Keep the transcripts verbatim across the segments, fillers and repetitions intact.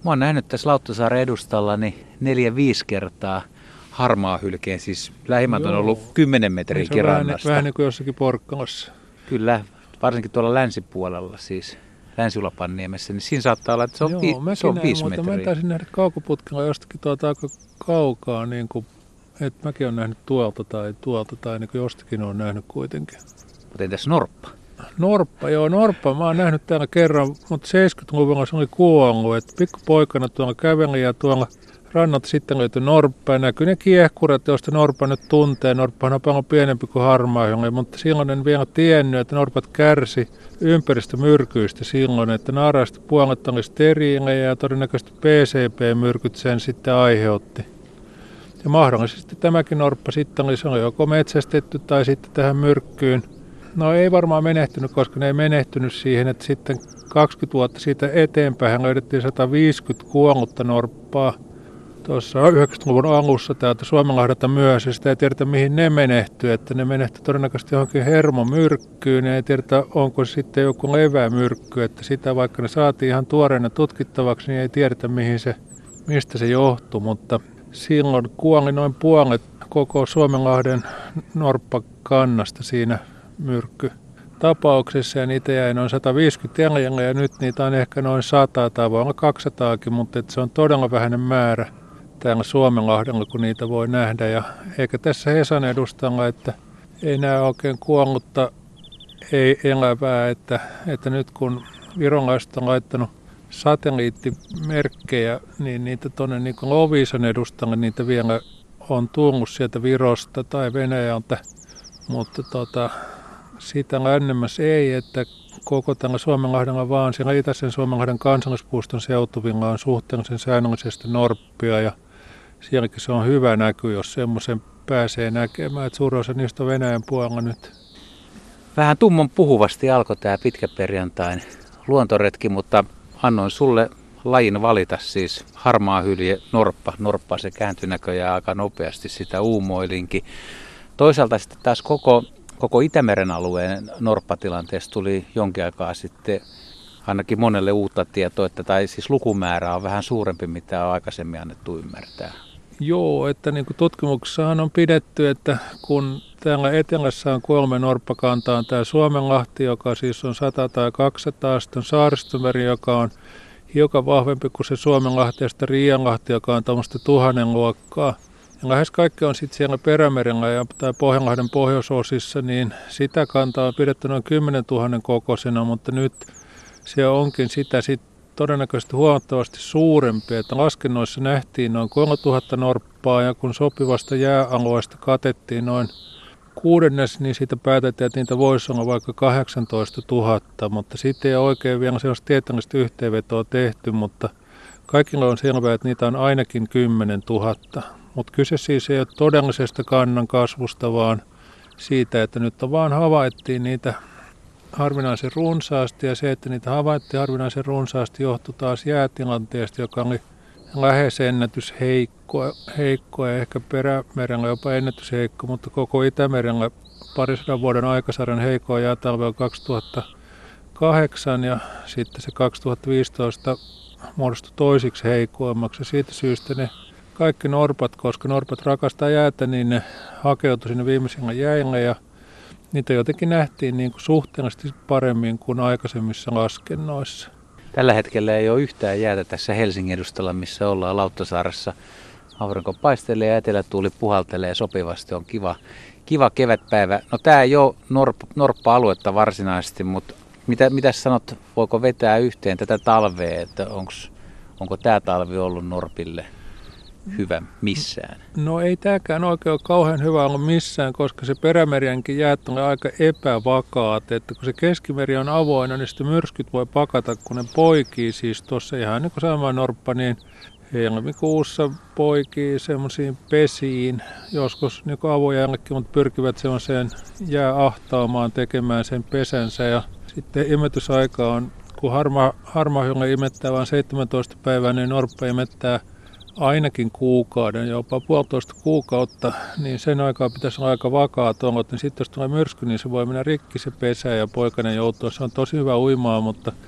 Mä oon nähnyt tässä Lauttasaaren edustalla niin neljä viisi kertaa harmaahylkeen, siis lähimmät on ollut kymmenen metriäkin rannasta. Vähän niin kuin jossakin Porkkalassa. Kyllä, varsinkin tuolla länsipuolella siis. Länsi-Ulapanniemessä, niin siinä saattaa olla, että se on, Joo, vi, se on näin, viisi mutta metriä. mä taisin nähdä kaukoputkella jostakin tuolta aika kaukaa, niin kuin, että mäkin olen nähnyt tuolta tai tuolta tai niin kuin jostakin olen nähnyt kuitenkin. Mutta entäs norppa? Norppa, joo, norppa. Mä oon nähnyt täällä kerran, mutta seitsemänkymmentäluvulla se oli kuollut, että pikkupoikana tuolla käveli ja tuolla rannalta sitten löytyi norppa ja näkyi ne kiehkurat, joista norppa nyt tuntee. Norppahan on paljon pienempi kuin harmaahylje, mutta silloin en vielä tiennyt, että norpat kärsi ympäristömyrkyistä silloin, että naaraista puolet oli steriilejä ja todennäköisesti P C B-myrkyt sen sitten aiheutti. Ja mahdollisesti tämäkin norppa sitten oli, se oli joko metsästetty tai sitten tähän myrkkyyn. No ei varmaan menehtynyt, koska ne ei menehtynyt siihen, että sitten kaksikymmentä vuotta siitä eteenpäin löydettiin sata viisikymmentä kuollutta norppaa. Tuossa yhdeksänkymmentäluvun alussa täältä Suomenlahdelta myös, ja sitä ei tiedetä mihin ne menehtyi, että ne menehtyi todennäköisesti johonkin hermomyrkkyyn, ja ei tiedetä onko sitten joku levämyrkky, että sitä vaikka ne saatiin ihan tuoreena tutkittavaksi, niin ei tiedetä mihin se, mistä se johtui, mutta silloin kuoli noin puolet koko Suomenlahden norppakannasta siinä myrkkytapauksessa, ja niitä jäi noin sata viisikymmentä jäljellä, ja nyt niitä on ehkä noin sata tai voi olla kaksisataakin, mutta se on todella vähäinen määrä täällä Suomenlahdella, kun niitä voi nähdä. Ja eikä tässä Hesan edustalla, että ei näe oikein kuollutta, ei elävää, että, että nyt kun virolaiset on laittanut satelliittimerkkejä, niin niitä tuonne niin Loviisan edustalle niitä vielä on tullut sieltä Virosta tai Venäjältä, mutta tota, sitä lännemmässä ei, että koko tällä Suomenlahdella vaan siellä itäisen Suomenlahden kansallispuiston seutuvilla on suhteellisen säännöllisesti norppia ja sielläkin se on hyvä näky, jos semmoisen pääsee näkemään, että suurin osa niistä on Venäjän puolella nyt. Vähän tummon puhuvasti alkoi tämä pitkäperjantain luontoretki, mutta annoin sulle lajin valita, siis harmaahylje, norppa. Norppa se kääntyi näköjään aika nopeasti, sitä uumoilinkin. Toisaalta sitten taas koko, koko Itämeren alueen norppatilanteesta tuli jonkin aikaa sitten ainakin monelle uutta tietoa, että tai siis lukumäärä on vähän suurempi, mitä on aikaisemmin annettu ymmärtää. Joo, että niin kuin tutkimuksessahan on pidetty, että kun täällä etelässä on kolme norppakantaa, on tämä Suomenlahti, joka siis on sata tai kaksisataa, sitten on Saaristomeri, joka on hiukan vahvempi kuin se Suomenlahti, ja sitten Riianlahti, joka on tuommoista tuhannen luokkaa. Ja lähes kaikki on sitten siellä Perämerellä ja, tai Pohjanlahden pohjoisosissa, niin sitä kantaa on pidetty noin kymmenen tuhannen kokoisena, mutta nyt se onkin sitä sitten todennäköisesti huomattavasti suurempi, että laskennoissa nähtiin noin kolmetuhatta norppaa ja kun sopivasta jääalueesta katettiin noin kuudennes, niin siitä päätettiin, että niitä voisi olla vaikka kahdeksantoista tuhatta, mutta siitä ei ole oikein vielä sellaista tieteellistä yhteenvetoa tehty, mutta kaikilla on selvää, että niitä on ainakin kymmenen tuhatta. Mutta kyse siis ei ole todellisesta kannan kasvusta, vaan siitä, että nyt on vaan havaittiin niitä harvinaisen runsaasti, ja se, että niitä havaittiin harvinaisen runsaasti, johtui taas jäätilanteesta, joka oli lähes ennätysheikkoa, heikkoa ja ehkä Perämerellä jopa ennätysheikko, mutta koko Itämerellä parisadan vuoden aikasarjan heikkoa jäätalve on kaksituhattakahdeksan ja sitten se kaksituhattaviisitoista muodostui toisiksi heikoimmaksi. Siitä syystä ne kaikki norpat, koska norpat rakastaa jäätä, niin ne hakeutui sinne viimeisillä jäillä ja niitä jotenkin nähtiin niin kuin suhteellisesti paremmin kuin aikaisemmissa laskennoissa. Tällä hetkellä ei ole yhtään jäätä tässä Helsingin edustalla, missä ollaan Lauttasaaressa. Aurinko paistelee ja etelätuuli puhaltelee sopivasti. On kiva, kiva kevätpäivä. No tämä ei ole norp, norppa-aluetta varsinaisesti, mutta mitä, mitä sanot, voiko vetää yhteen tätä talvea, että onks, onko tämä talvi ollut norpille hyvä missään? No ei tämäkään oikein ole kauhean hyvä ollut missään, koska se Perämerienkin jäät on aika epävakaat. Että kun se keskimeri on avoinna, niin sitten myrskyt voi pakata, kun ne poikii. Siis tuossa ihan niin kuin sama norppa, niin helmikuussa poikii semmoisiin pesiin, joskus niin kuin avojällekin, mutta pyrkivät semmoiseen jääahtaamaan tekemään sen pesänsä. Ja sitten imetysaika on, kun harma, harmaahylje imettää vain seitsemäntoista päivää, niin norppa imettää ainakin kuukauden, jopa puolitoista kuukautta, niin sen aikaa pitäisi olla aika vakaat olot, niin sitten jos tulee myrsky, niin se voi mennä rikki se pesä ja poikainen joutuu. Se on tosi hyvä uimaa, mutta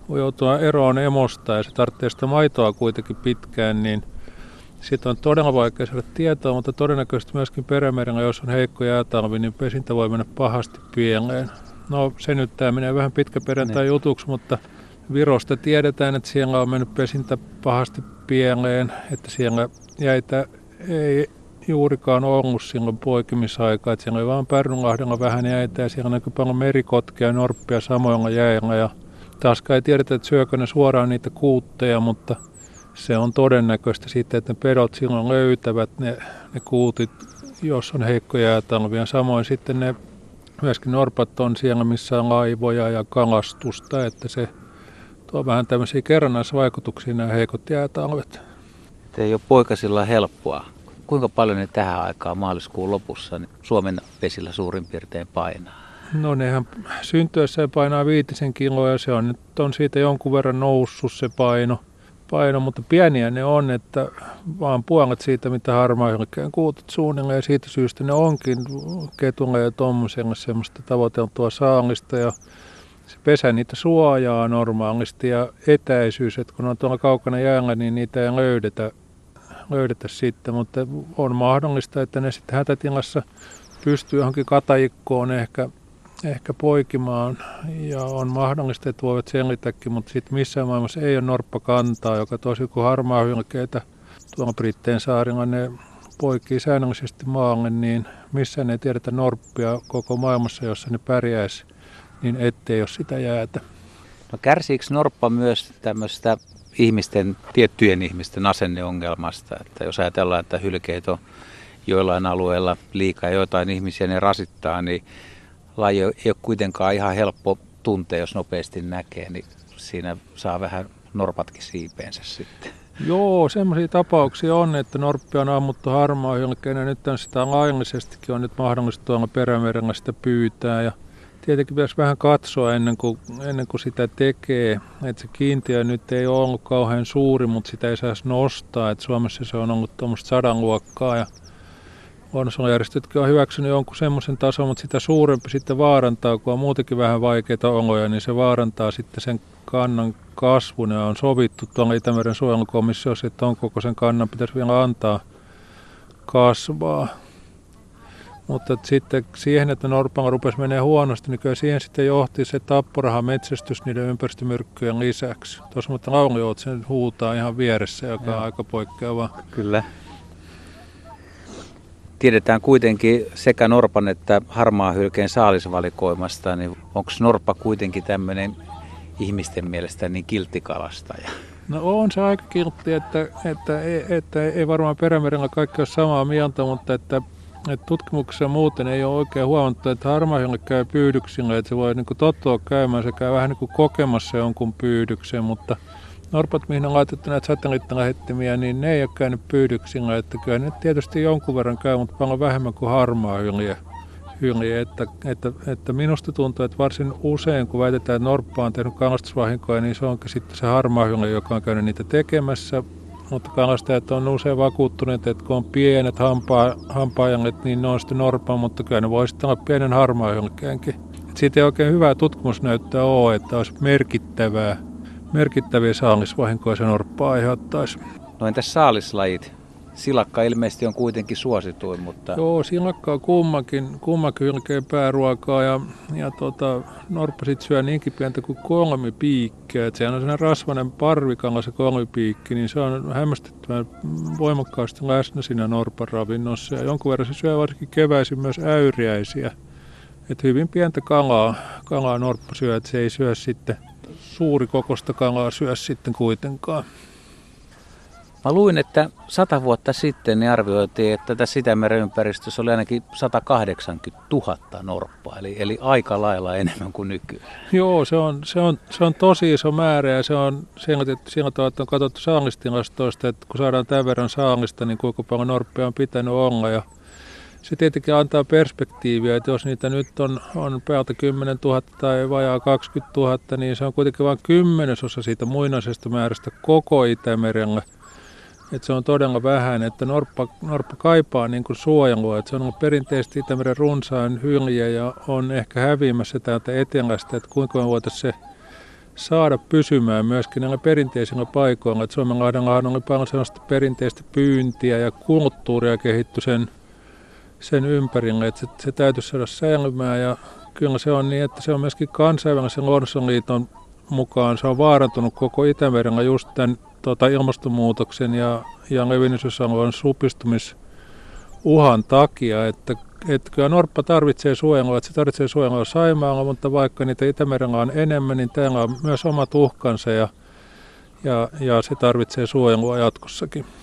voi joutua eroon emosta ja se tarvitsee sitä maitoa kuitenkin pitkään, niin siitä on todella vaikea saada tietoa, mutta todennäköisesti myöskin Perämerellä, jos on heikko jäätalvi, niin pesintä voi mennä pahasti pieleen. No se nyt tämä menee vähän pitkäperjantai jutuksi, mutta Virosta tiedetään, että siellä on mennyt pesintä pahasti pieleen, että siellä jäitä ei juurikaan ollut silloin poikimisaikaa, että siellä oli vaan Pärnunlahdella vähän jäitä ja siellä näkyy paljon merikotkia ja norppia samoilla jäillä ja taaskaan ei tiedetä, että syökö ne suoraan niitä kuutteja, mutta se on todennäköistä sitten, että ne pedot silloin löytävät ne, ne kuutit, jos on heikko jäätalvia. Samoin sitten ne myöskin norpat on siellä, missä on laivoja ja kalastusta, että se tuo vähän tämmöisiä kerrannaisvaikutuksia nämä heikot jäätalvet. Ei ole poikasilla helppoa. Kuinka paljon ne tähän aikaan maaliskuun lopussa niin Suomen vesillä suurin piirtein painaa? No nehän syntyessä painaa viitisen kiloa ja se on nyt on siitä jonkun verran noussut se paino. paino, mutta pieniä ne on, että vaan puolet siitä, mitä harmaahylkeen kuutit suunnilleen, ja siitä syystä ne onkin ketulle ja tuommoiselle semmoista tavoiteltua saalista, ja se pesä niitä suojaa normaalisti, ja etäisyys, että kun on tuolla kaukana jäällä, niin niitä ei löydetä, löydetä sitten, mutta on mahdollista, että ne sitten hätätilassa pystyy johonkin katajikkoon ehkä ehkä poikimaan ja on mahdollista, että voivat sellitäkin, mutta sitten missään maailmassa ei ole norppakantaa, joka tosi kuin harmaahylkeitä tuolla Britteen saarilla ne poikii säännöllisesti maalle, niin missään ei tiedetä norppia koko maailmassa, jossa ne pärjäisi, niin ettei ole sitä jäätä. No kärsiikö norppa myös tämmöistä ihmisten, tiettyjen ihmisten asenneongelmasta, että jos ajatellaan, että hylkeet on joillain alueilla liikaa ja joitain ihmisiä ne rasittaa, niin laji ei ole kuitenkaan ihan helppo tuntea, jos nopeasti näkee, niin siinä saa vähän norpatkin siipeensä sitten. Joo, semmoisia tapauksia on, että norppia on ammuttu harmaahylkeen ja nyt on sitä laillisestikin on nyt mahdollista tuolla Perämerellä sitä pyytää. Ja tietenkin pitäisi vähän katsoa ennen kuin, ennen kuin sitä tekee, että se kiintiö nyt ei ole ollut kauhean suuri, mutta sitä ei saisi nostaa, että Suomessa se on ollut tuommoista sadan luokkaa ja luonnonsuojelujärjestötkin on hyväksynyt jonkun semmoisen tason, mutta sitä suurempi sitten vaarantaa, kun on muutenkin vähän vaikeita oloja, niin se vaarantaa sitten sen kannan kasvun ja on sovittu tuolla Itämeren suojelukomissiossa, että on koko sen kannan pitäisi vielä antaa kasvaa. Mutta sitten siihen, että norpalla rupesi menee huonosti, niin kyllä siihen sitten johti se tapporahan metsästys niiden ympäristömyrkkyjen lisäksi. Tuossa mutta Lauli-Joutsen huutaa ihan vieressä, joka on aika poikkeava. Kyllä. Tiedetään kuitenkin sekä norpan että harmaahylkeen saalisvalikoimasta, niin onko norppa kuitenkin tämmöinen ihmisten mielestä niin kilttikalastaja? No on se aika kiltti, että, että, että, että ei varmaan Perämerellä kaikki ole samaa mieltä, mutta että, että tutkimuksessa muuten ei ole oikein huomattu, että harmaahylke käy pyydyksillä, että se voi niin kuin tottua käymään, se käy vähän niin kuin kokemassa jonkun pyydyksen, mutta norpat, mihin on laitettu näitä satelliittilähettimiä, niin ne ei ole käynyt pyydyksillä, että kyllä ne tietysti jonkun verran käy, mutta paljon vähemmän kuin harmaahylje. Että, että, että minusta tuntuu, että varsin usein, kun väitetään, että norppa on tehnyt kalastusvahinkoja, niin se onkin sitten se harmaahylje, joka on käynyt niitä tekemässä. Mutta kalastajat on usein vakuuttuneet, että kun on pienet hampaa, hampaajanget, niin ne on sitten norppa, mutta kyllä ne voi sitten olla pienen harmaahylkeenkin. Siitä ei oikein hyvää tutkimusnäyttöä ole, että olisi merkittävää. Merkittäviä saalisvahinkoja se norppa aiheuttaisi. No entäs saalislajit? Silakka ilmeisesti on kuitenkin suosituin, mutta... Joo, silakka on kummankin, kummankin hylkeen pääruokaa ja, ja tota, norppa sitten syö niinkin pientä kuin kolmipiikkiä. Et sehän on sellainen rasvainen parvikala se kolmipiikki, niin se on hämmästyttävän voimakkaasti läsnä siinä norpan ravinnossa. Ja jonkun verran se syö varsinkin keväisin myös äyriäisiä. Et hyvin pientä kalaa, kalaa norppa syö, että se ei syö sitten suuri kokosta kalaa syö sitten kuitenkaan. Mä luin, että sata vuotta sitten niin arvioitiin, että tässä Itämeren ympäristössä oli ainakin sata kahdeksankymmentätuhatta norppaa, eli, eli aika lailla enemmän kuin nykyään. Joo, se on, se on, se on tosi iso määrä ja se on sillä tavalla, että on katsottu saalistilastoista, että kun saadaan tämän verran saalista, niin kuinka paljon norppia on pitänyt olla. Ja se tietenkin antaa perspektiiviä, että jos niitä nyt on, on päältä kymmenen tuhatta tai vajaa kaksikymmentätuhatta, niin se on kuitenkin vain kymmenesosa siitä muinaisesta määrästä koko Itämerellä. Että se on todella vähän, että norppa, norppa kaipaa niin kuin suojelua. Että se on ollut perinteisesti Itämeren runsain hylje ja on ehkä häviämässä täältä etelästä, että kuinka me voitaisiin se saada pysymään myöskin näillä perinteisillä paikoilla. Että Suomenlahdellahan oli paljon sellaista perinteistä pyyntiä ja kulttuuria kehittyi sen, sen ympärille, että se, se täytyisi saada säilymään. Ja kyllä se on niin, että se on myöskin kansainvälisen luonnonsuojeluliiton mukaan, se on vaarantunut koko Itämerellä just tämän tota, ilmastonmuutoksen ja, ja levinneisyysalueen supistumisuhan takia, että Että kyllä norppa tarvitsee suojelua, että se tarvitsee suojelua Saimaalla, mutta vaikka niitä Itämerellä on enemmän, niin täällä on myös omat uhkansa ja, ja, ja se tarvitsee suojelua jatkossakin.